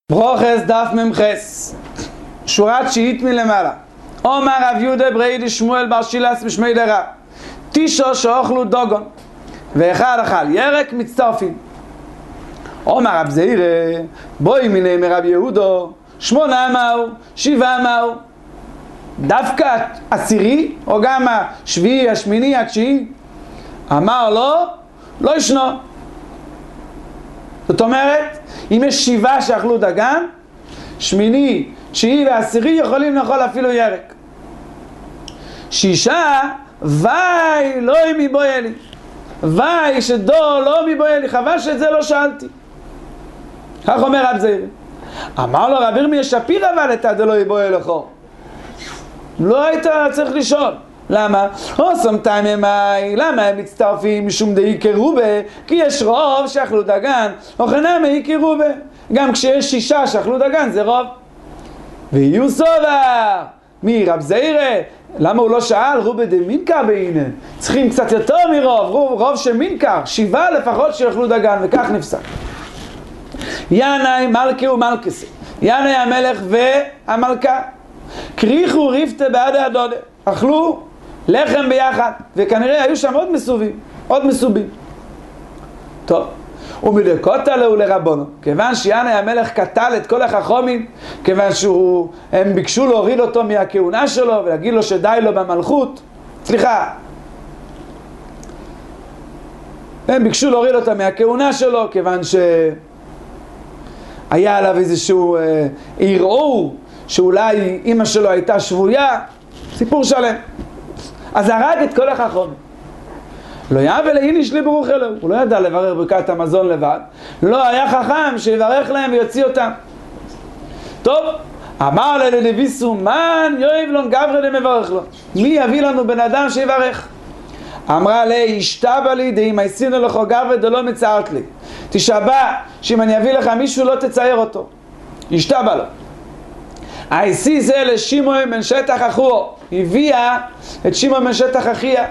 ברוכס דף ממחס שורה תשיעית מלמעלה. אומר רב יהודה בריידי שמואל בר שילס בשמי דרב תשע שאוכלו דוגון ואחד אכל ירק מצטרפים. אומר רב זעירא בואי מיני מרב יהודו 8 מהו 7 מהו דווקא עשירי או גם השביעי השמיני התשיעי? אמר לו לא ישנו. זאת אומרת אם יש 7 שאכלו דגן, שמיני, תשיעי ועשירי יכולים לאכול אפילו ירק. 6 ואי לא מבואי לי, ואי שדו לא מבואי לי, חבל שאת זה לא שאלתי. כך אומר רב זעירא. אמר לו רב ירמיה שפיר אבל את הדלא יבואי לכו, לא היית צריך לשאול. למה? למה הם מצטרפים משום די קירובה? כי יש רוב שאכלו דגן, וכנם קירובה. גם כשיש 6 שאכלו דגן זה רוב. ויהיו סובר מרב זעירא, למה הוא לא שאל? רובה דמינקר בעיני, צריכים קצת יותר מרוב, רוב שמינקר, 7 לפחות שאכלו דגן, וכך נפסק. ינאי מלכי ומלכסי, ינאי המלך והמלכה, קריחו ריפתה בעד הדודה, אכלו לחם ביחד, וכנראה היו שם עוד מסובים. טוב, ומדקות עליו לרבונו, כיוון שינאי המלך קטל את כל החכמים, כיוון הם ביקשו להוריד אותו מהכהונה שלו ולהגיד לו שדי לו במלכות, הם ביקשו להוריד אותו מהכהונה שלו כיוון שהיה עליו איזשהו ערעור שאולי אמא שלו הייתה שבויה, סיפור שלם. אז הרג את כל החכמים. לא יאבל איניש לי ברוך אלוהו, הוא לא ידע לברך ברכת המזון לבד, לא היה חכם שיברך להם ויוציא אותם. טוב, אמר לנביא סומן יואב לון גברי למברך לו, מי יביא לנו בן אדם שיברך? אמרה לי השתבא לי דאם עשינו לך גברי דלא מצערת לי, תשבע שאם אני אביא לך מישהו לא תצייר אותו. השתבא לו. העשי זה לשמעון בן שטח אחוהו, הביאה את שמעון בן שטח אחיה.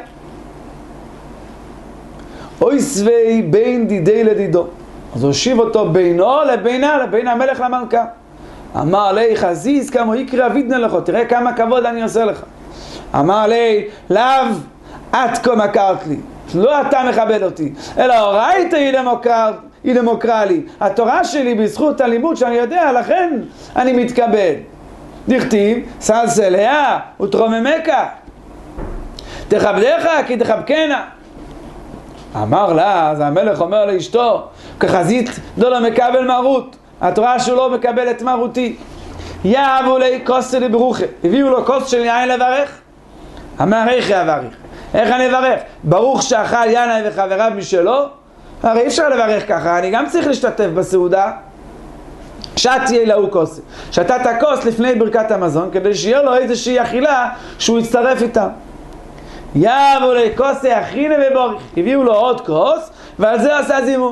אוי סבי בין דידי לדידו, אז הושיב אותו בינו לבין המלך למלכה. אמר לי חזיז כמו יקרא וידנה לך, תראה כמה כבוד אני עושה לך. אמר לי לאו את כה מכרת לי, לא אתה מכבד אותי, אלא אורייתא היא דמוקרא לי, התורה שלי בזכות הלימוד שאני יודע, לכן אני מתכבד. דכתיב סלסליה ותרוממך תכבדך כי תחבקנה. אמר לה, אז המלך אומר לאשתו, כחזית לא מקבל מרות, התורה שהוא לא מקבל את מרותי. יאבו לי כוס לברוכה, הביאו לו כוס של יין לברך. אמר איך יברך? איך אני אברך? ברוך שאכל ינאי וחבריו משלו? הרי אי אפשר לברך ככה, אני גם צריך להשתתף בסעודה. שתהיה לו כוס, שתה את הכוס לפני ברכת המזון, כדי שיהיה לו איזושהי אכילה שהוא יצטרף איתה. יאבו לי כוס אכינה ובורך, הביאו לו עוד כוס, ועל זה עשה זימון.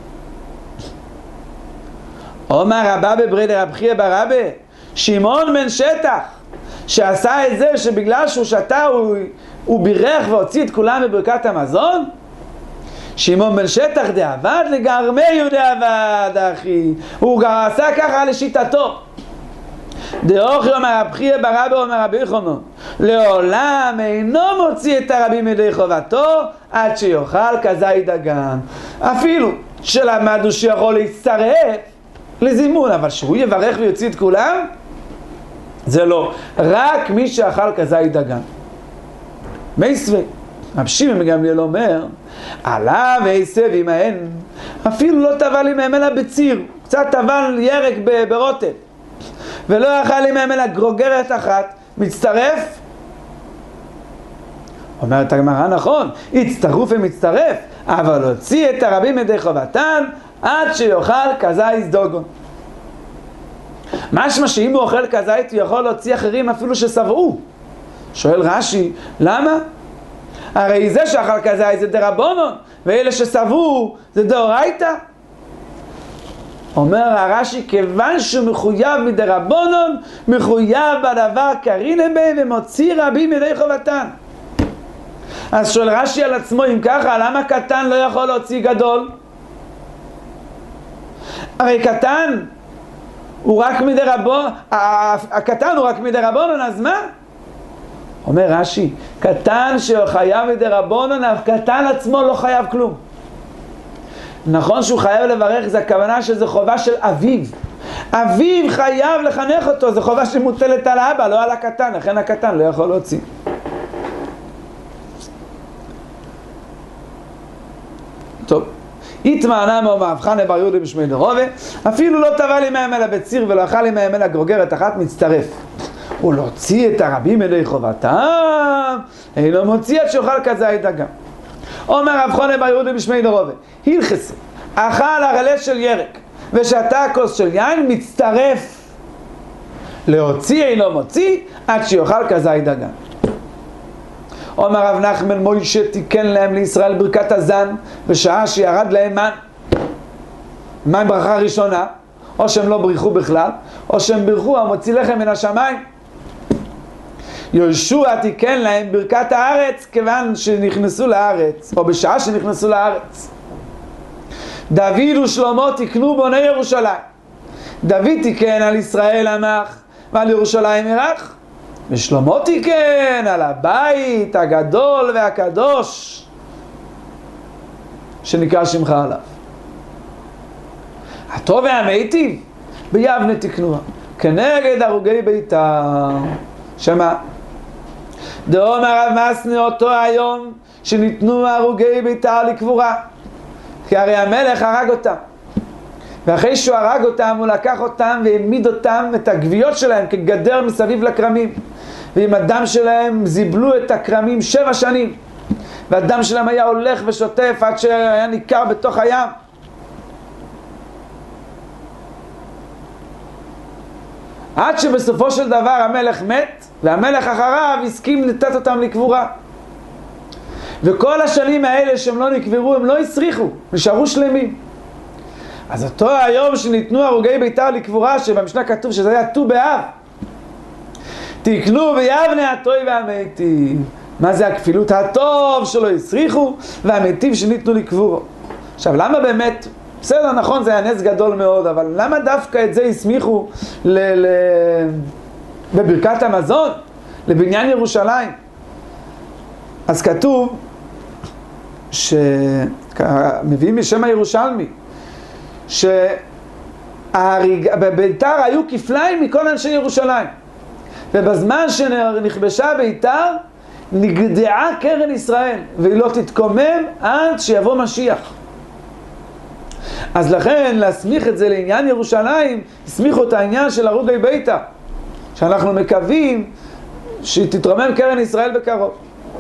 אומר רבא בבריידי רב חייא בר אבא, שמעון בן שטח, שעשה את זה שבגלל שהוא שתה הוא בירך והוציא את כולם בברכת המזון. שמעון בן שטח דעבד לגרמיו דעבד אחי, הוא עשה ככה לשיטתו. דאוכי אומר רב חייא בר אבא אומר רבי יוחנן, לעולם אינו מוציא את הרבים מידי חובתו עד שיאכל כזית דגן. אפילו שלמדנו שיכול להצטרף לזימון, אבל שהוא יברך ויוציא את כולם זה לא, רק מי שאכל כזית דגן. מייסווי רב שמעון בן גמליאל אומר עליו עשב עמהן, אפילו לא טבל עמהם אלא בציר, קצת טבל ירק ברוטב ולא אכל עמהם אלא גרוגרת אחת, מצטרף? אומרת הגמרא נכון, הצטרף ומצטרף, אבל הוציא את הרבים מידי חובתן עד שיאכל כזית דוגון. משמע שאם הוא אוכל כזית הוא יכול להוציא אחרים אפילו שסבעו. שואל רש"י, למה? הרי זה שאכל כזית זה דרבנן, ואלה שסבעו זה דאורייתא. אומר הרש"י, כיוון שהוא מחויב מדרבנן, מחויב בדבר קרין בהם ומוציא רבים מידי חובתן. אז שואל רש"י על עצמו, אם ככה, למה קטן לא יכול להוציא גדול? הרי קטן הוא רק מדי רבון, הקטן הוא רק מדי רבונון, אז מה? אומר רש"י, קטן שחייב מדי רבונון, הקטן עצמו לא חייב כלום. נכון שהוא חייב לברך, זה הכוונה שזה חובה של אביו. אביו חייב לחנך אותו, זה חובה שמוטלת על האבא, לא על הקטן, לכן הקטן לא יכול להוציא. טוב, התמענה מהמבחן לבר יהודה בשמי דרובה, אפילו לא טבע לי מהם אלא בציר ולא אכל לי מהם אלא גרוגרת אחת, מצטרף. הוא לא הוציא את הרבים אלי חובתם, אינו מוציא את שאוכל כזית גם. אומר רב חונה בר יהודה בשמי דרובה, הלכסה, אכל הרלס של ירק ושתה כוס של יין, מצטרף. להוציא אינו מוציא עד שיאכל כזית דגן. אומר רב נחמן, מוישה תיקן להם לישראל ברכת הזן בשעה שירד להם מן. מן ברכה ראשונה, או שהם לא בריחו בכלל, או שהם ברכו המוציא לחם מן השמיים. יהושע תיקן להם ברכת הארץ כיוון שנכנסו לארץ, או בשעה שנכנסו לארץ. דוד ושלמה תיקנו בוני ירושלים. דוד תיקן על ישראל עמך ועל ירושלים ירח, ושלמה תיקן על הבית הגדול והקדוש שנקרא שמך עליו. הטוב והמיטיב ביבנה תקנוה כנגד הרוגי ביתר. שמה? דאמר רב מסנה אותו היום שניתנו הרוגי ביתר לקבורה, כי הרי המלך הרג אותם, ואחרי שהוא הרג אותם הוא לקח אותם והעמיד אותם את הגוויות שלהם כגדר מסביב לקרמים, ועם הדם שלהם זיבלו את הקרמים 7 שנים, והדם שלהם היה הולך ושוטף עד שהיה ניכר בתוך הים. עד שבסופו של דבר המלך מת, והמלך אחריו הסכים לתת אותם לקבורה. וכל השנים האלה שהם לא נקברו, הם לא הסריחו, נשארו שלמים. אז אותו היום שניתנו הרוגי ביתר לקבורה, שבמשנה כתוב שזה היה ט"ו באב, תקנו ביבנה הטוב והמיטיב. מה זה הכפילות? הטוב שלא הסריחו והמיטיב שניתנו לקבורו. עכשיו למה באמת, בסדר, נכון, זה היה נס גדול מאוד, אבל למה דווקא את זה הסמיכו בברכת המזון, לבניין ירושלים? אז כתוב שמביאים משם הירושלמי שבביתר היו כפליים מכל אנשי ירושלים, ובזמן שנכבשה ביתר נגדעה קרן ישראל והיא לא תתקומם עד שיבוא משיח. אז לכן להסמיך את זה לעניין ירושלים, הסמיכו את העניין של הרוגי ביתר, שאנחנו מקווים שתתרומם קרן ישראל בקרוב.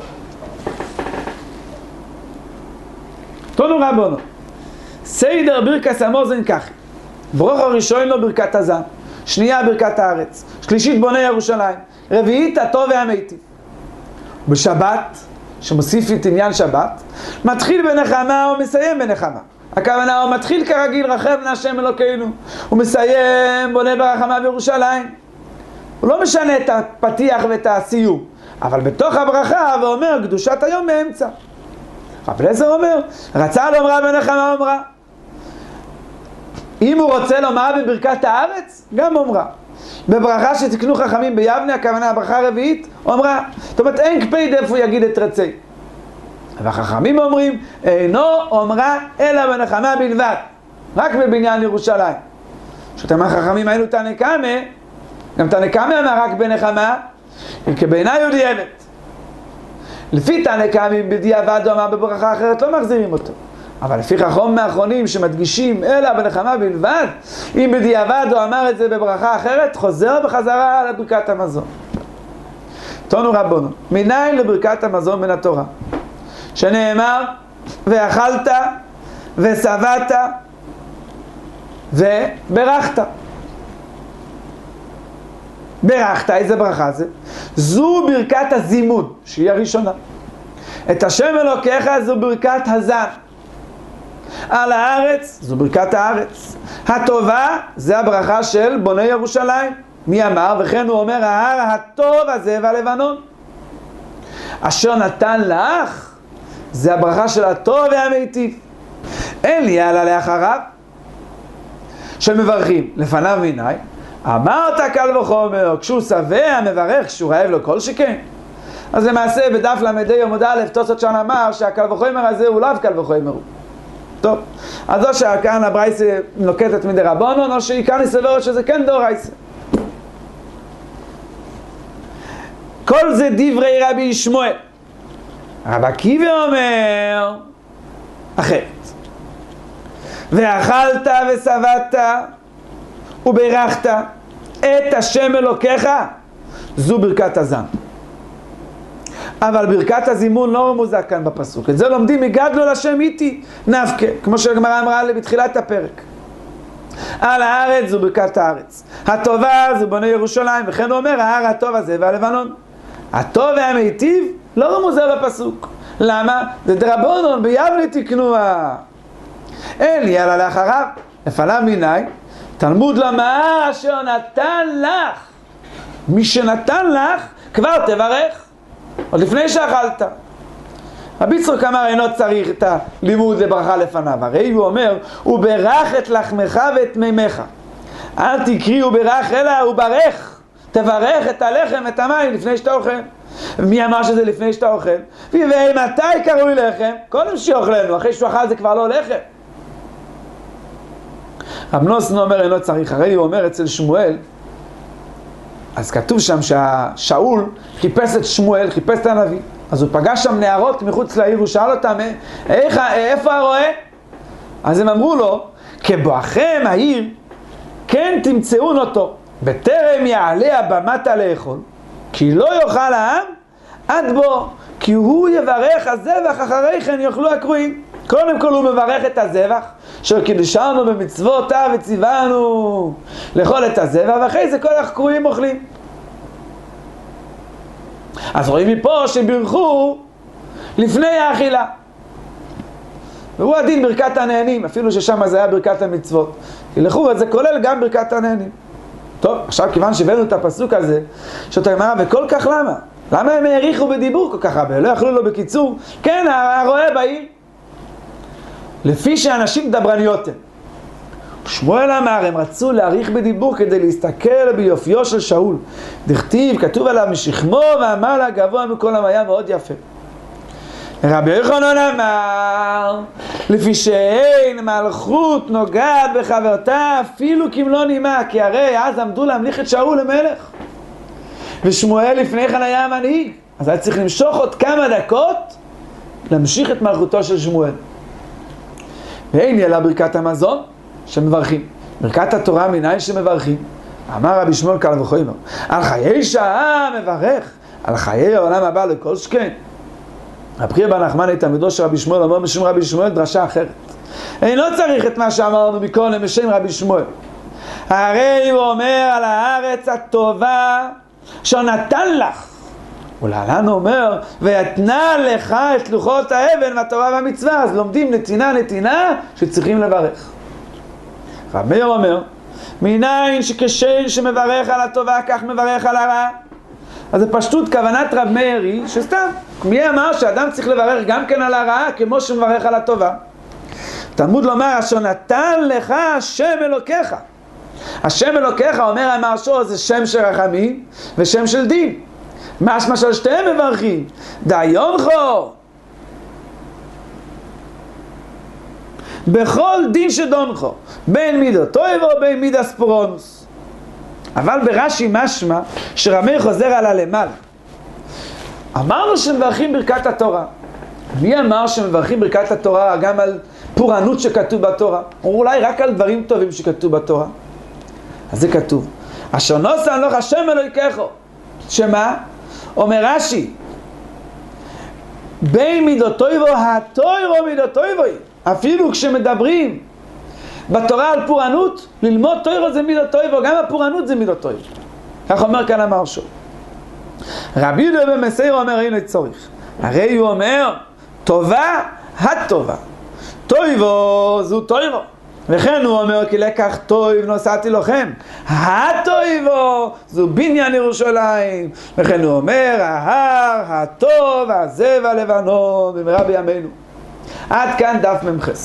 תנו רבונו, סיידר ברכת המוזן ככה: ברוך הראשון לו ברכת הזן, שנייה ברכת הארץ, שלישית בוני ירושלים, רביעית הטוב והמיטיב. בשבת, שמוסיף את עניין שבת, מתחיל בנחמה ומסיים בנחמה. הכוונה, הוא מתחיל כרגיל רחב להשם אלוקינו, הוא מסיים בונה ברחמה בירושלים. הוא לא משנה את הפתיח ואת הסיום, אבל בתוך הברכה ואומר קדושת היום מאמצע. רב אליעזר אומר, רצה לומרה בנחמה אומרה. אם הוא רוצה לומר בברכת הארץ, גם אומרה. בברכה שתקנו חכמים ביבנה, הכוונה הברכה הרביעית, אומרה. זאת אומרת, אין קפיד איפה הוא יגיד את רצי. והחכמים אומרים, אינו אומרה אלא בנחמה בלבד, רק בבניין ירושלים. שאתם החכמים היינו תנקמה, גם תנקמה אמר רק בנחמה, כי בעיניי הוא דיאבת. לפי תנקמים בדיעבד הוא אמר בברכה אחרת, לא מחזירים אותו. אבל לפי חכמים האחרונים שמדגישים אלא בנחמה בלבד, אם בדיעבד הוא אמר את זה בברכה אחרת, חוזר בחזרה לברכת המזון. תנו רבונו, מניין לברכת המזון מן התורה, שנאמר ואכלת ושבעת וברכת. ברכת, איזה ברכה זה? זו ברכת הזימון, שהיא הראשונה. את השם אלוקיך זו ברכת הזן. על הארץ זו ברכת הארץ. הטובה זה הברכה של בוני ירושלים. מי אמר? וכן הוא אומר, ההר הטוב הזה והלבנון אשר נתן לך, זה הברכה של הטוב והמיטיב. אין לי אלא לאחריו, שמברכים לפניו מיני, אמרת קל וחומר, כשהוא שבע מברך, כשהוא רעב לו כל שכן. אז למעשה בדף למדי עמוד א' תוספות שם אמר שהקל וחומר הזה הוא לאו קל וחומר. טוב, אז או שכאן הברייסה נוקטת מדי רבונון, או שהיא כאן סברת שזה כן דאורייסה. כל זה דברי רבי שמואל. רב עקיבא אומר אחרת. ואכלת ושבעת וברכת את השם אלוקיך, זו ברכת הזן. אבל ברכת הזימון לא רמוזה כאן בפסוק. את זה לומדים מגדלו לשם איתי נפקה, כמו שהגמרא אמרה לי בתחילת הפרק. על הארץ זו ברכת הארץ, הטובה זו בני ירושלים, וכן הוא אומר ההר הטוב הזה והלבנון. הטוב והמיטיב לא רמוזה בפסוק. למה? זה דרבונון ביבנה תקנוה. אין לי אלא לאחריו לפניו מיני, תלמוד לומר אשר נתן לך, מי שנתן לך כבר תברך עוד לפני שאכלת. רבי יצחק אמר אינו צריך את הלימוד לברכה לפניו, הרי הוא אומר הוא ברך את לחמך ואת מימיך, אל תקרי הוא ברך אלא הוא ברך, תברך את הלחם ואת המים לפני שאתה אוכל. מי אמר שזה לפני שאתה אוכל? ומתי קרוי לחם? קודם שאוכלנו, אחרי שהוא אכל זה כבר לא לחם. רב נוסן אומר אינו צריך, הרי הוא אומר אצל שמואל, אז כתוב שם שהשאול חיפש את שמואל, חיפש את הנביא, אז הוא פגש שם נערות מחוץ לעיר, הוא שאל אותם, איפה הרועה? אז הם אמרו לו, כבואכם העיר, כן תמצאון אותו, בטרם יעלה הבמתה לאכול, כי לא יאכל העם עד בו, כי הוא יברך הזבח, אחרי כן יאכלו הקרואים. קודם כל הוא מברך את הזבח, שקידשנו במצוותיו וציוונו לאכול את הזבח, ואחרי זה כל הקרואים אוכלים. אז רואים מפה שבירכו לפני האכילה. והוא הדין ברכת הנהנים, אפילו ששם זה היה ברכת המצוות. כי לכאורה זה כולל גם ברכת הנהנים. טוב, עכשיו כיוון שהבאנו את הפסוק הזה, שאתה אמרה, וכל כך למה? למה הם העריכו בדיבור כל כך הרבה? לא יכלו לו בקיצור? כן, הרועה בעיר. לפי שאנשים דברניות הם. שמואל אמר, הם רצו להעריך בדיבור כדי להסתכל ביופיו של שאול. דכתיב, כתוב עליו משכמו ואמר לה גבוה מכל היה מאוד יפה. רבי יוחנן אמר, לפי שאין מלכות נוגעת בחברתה אפילו כמלוא נימה, כי הרי אז עמדו להמליך את שאול למלך. ושמואל לפני כן היה המנהיג, אז היה צריך למשוך עוד כמה דקות להמשיך את מלכותו של שמואל. ואין ילא ברכת המזון שמברכים, ברכת התורה מניין שמברכים. אמר רבי שמואל קל וחומר, על חיי שעה מברך, על חיי העולם הבא לכל שכן. רבי חייא בר נחמני תלמידו של רבי שמואל אומר בשם רבי שמואל דרשה אחרת. אינו צריך את מה שאמרנו מקודם בשם רבי שמואל. הרי הוא אומר על הארץ הטובה שנתן לך, ולהלן הוא אומר ויתנה לך את לוחות האבן והתורה והמצווה. אז לומדים נתינה שצריכים לברך. רב מאיר אומר מניין שכשם שמברך על הטובה כך מברך על הרע. אז בפשטות כוונת רב מאיר היא שסתם מי אמר שאדם צריך לברך גם כן על הרעה כמו שמברך על הטובה. תלמוד לומר אשר נתן לך השם אלוקיך. השם אלוקיך אומר המרשו זה שם של רחמים ושם של דין. משמע של שתיהם מברכים דיונכו בכל דין שדונכו בין מידות טוב או בין מידס פורונוס. אבל ברש"י משמע שרמי חוזר על הלמעלה. אמרנו שמברכים ברכת התורה. מי אמר שמברכים ברכת התורה גם על פורענות שכתוב בתורה? או אולי רק על דברים טובים שכתוב בתורה? אז זה כתוב אשר נוסן לך השם אלוהיכך. שמה? אומר רש"י בין מידות טוב התוירו מידות טוב. אפילו כשמדברים בתורה על פורענות, ללמוד תוירו זה מידות טוב, גם הפורענות זה מידות טוב. כך אומר כאן המרשו. רבי יהודה בן מסעיר אומר אין צורך. הרי הוא אומר טובה הטובה, טויבו זו טוירו. וכן הוא אומר כי לקח טוב נוסעתי לכם, הטויבו זו בניין ירושלים. וכן הוא אומר ההר הטוב הזה והלבנון במהרה בימינו. עד כאן דף ממחס.